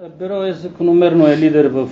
Берое закономерно е лидер в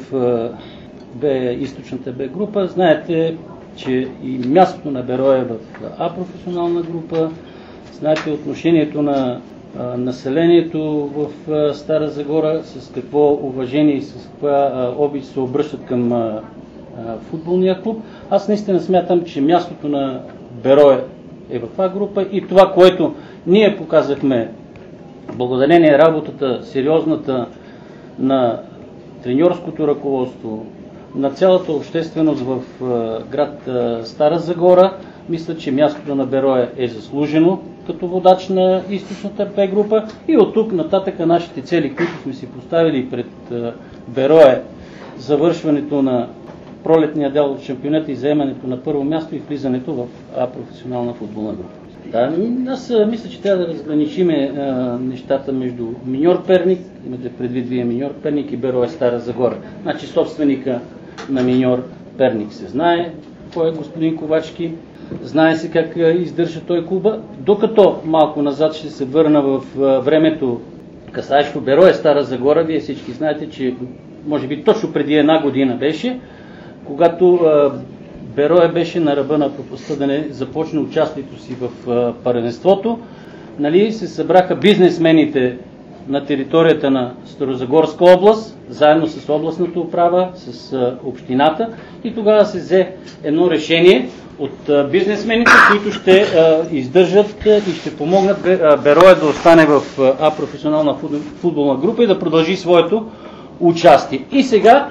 източната Б група. Знаете, че и мястото на Берое е в А професионална група. Знаете отношението на населението в Стара Загора, с какво уважение и с каква обич се обръщат към футболния клуб. Аз наистина смятам, че мястото на Берое е в А група и това, което ние показахме благодарение работата, сериозната на треньорското ръководство, на цялата общественост в град Стара Загора, мисля, че мястото на Берое е заслужено като водач на източната Б група и от тук нататък нашите цели, които сме си поставили пред Берое, завършването на пролетния дял от шампионата и заемането на първо място и влизането в А професионална футболна група. Да, аз мисля, че трябва да разграничим нещата между Миньор Перник, имате предвид вие Миньор Перник и Берое Стара Загора. Значи собственика на Миньор Перник се знае кой е господин Ковачки, знае се как издържа той клуба, докато малко назад ще се върна в времето касаещо Берое Стара Загора. Вие всички знаете, че може би точно преди една година беше, когато Берое беше на ръба на пропастта да не започне участието си в първенството. Се събраха бизнесмените на територията на Старозагорска област, заедно с областната управа, с общината и тогава се взе едно решение от бизнесмените, които ще издържат и ще помогнат Берое да остане в А професионална футболна група и да продължи своето участие. И сега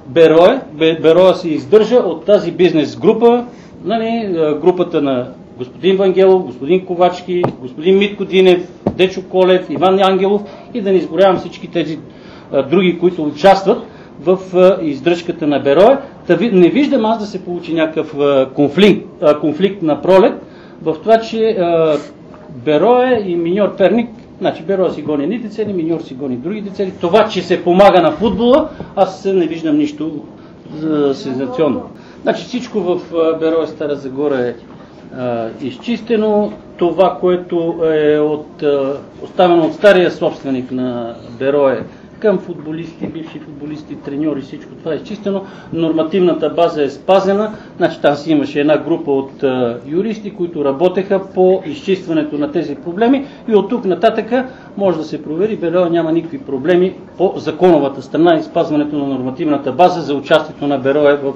Берое се издържа от тази бизнес група, групата на господин Вангелов, господин Ковачки, господин Митко Динев, Дечо Колев, Иван Ангелов и да не изброявам всички тези други, които участват в издръжката на Берое. Не виждам аз да се получи някакъв конфликт на пролет в това, че Берое и Миньор Перник, значи Берое си гони едните цели, Миньор си гони другите цели. Това, че се помага на футбола, аз не виждам нищо сензационно. Значи всичко в Берое Стара Загора е изчистено. Това, което е оставено от стария собственик на Берое към футболисти, бивши футболисти, треньори, всичко това е изчистено. Нормативната база е спазена. Значи там си имаше една група от юристи, които работеха по изчистването на тези проблеми и от тук нататък може да се провери. Берое няма никакви проблеми по законовата страна и спазването на нормативната база за участието на Берое в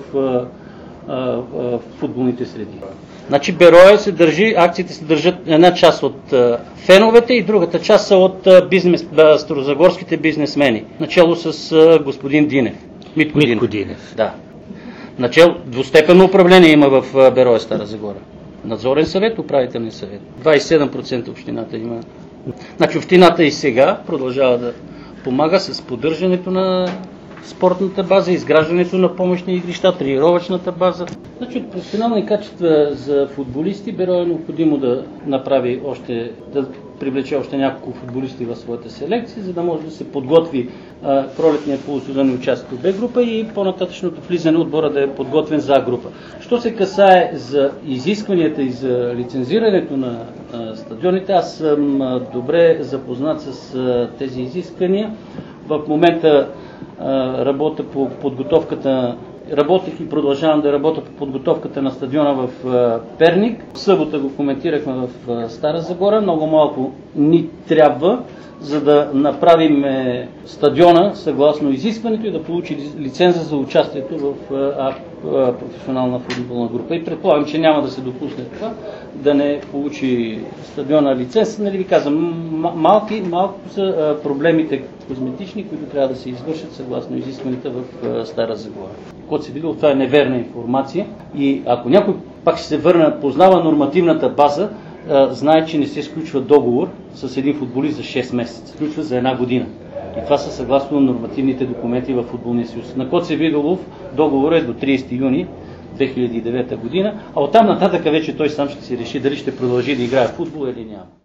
футболните среди. Значи Берое акциите се държат една част от феновете и другата част са от старозагорските бизнесмени, начало с господин Динев. Митко Динев. Да. Начало двустепенно управление има в Берое Стара Загора. Надзорен съвет, управителен съвет. 27% общината има. Значи общината и сега продължава да помага с поддържането на спортната база, изграждането на помощни игрища, тренировъчната база. Значи от професионални качества за футболисти Берое е необходимо да направи да привлече още няколко футболисти в своята селекция, за да може да се подготви пролетния полусезонен участие в Б група и по-нататъчното влизане отбора да е подготвен за А група. Що се касае за изискванията и за лицензирането на стадионите, аз съм добре запознат с тези изисквания. В момента работех и продължавам да работя по подготовката на стадиона в Перник. В събота го коментирахме в Стара Загора. Много малко ни трябва, за да направим стадиона съгласно изискването и да получи лиценза за участието в професионална футболна група. И предполагам, че няма да се допусне това, да не получи стадиона лиценз. Нали ви казвам, малко са проблемите козметични, които трябва да се извършат съгласно изискванията в Стара Загора. Когато се видел, това е неверна информация и ако някой пак ще се върне, познава нормативната база, знае, че не се сключва договор с един футболист за 6 месеца. Сключва за една година. И това са съгласно нормативните документи в Футболния съюз. На Коце Видолов договорът е до 30 юни 2009 година, а оттам нататък вече той сам ще си реши дали ще продължи да играе в футбол или няма.